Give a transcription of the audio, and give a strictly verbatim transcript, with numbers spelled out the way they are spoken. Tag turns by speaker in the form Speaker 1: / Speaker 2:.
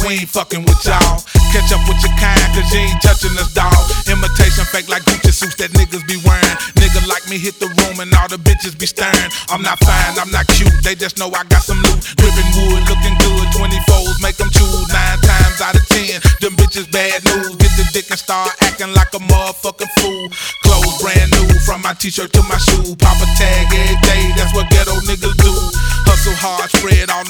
Speaker 1: we ain't fucking with y'all. Catch up with your kind, cause you ain't touching us, dawg. Imitation fake like Gucci suits that niggas be wearing. Nigga like me hit the room and all the bitches be staring. I'm not fine, I'm not cute, they just know I got some loot. Gripping wood, looking good, twenty-fours make them choose. Nine times out of ten, them bitches bad news. Get the dick and start acting like a motherfucking fool. Clothes brand new, from my t-shirt to my shoe. Pop a tag every day, that's what ghetto niggas do. Hustle hard, spread all the